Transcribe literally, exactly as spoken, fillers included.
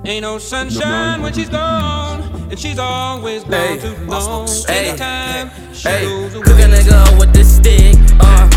Ain't no sunshine when she's gone, and she's always gone Hey, too long. hey, Anytime she hey, goes cook a away. nigga up with this stick, uh,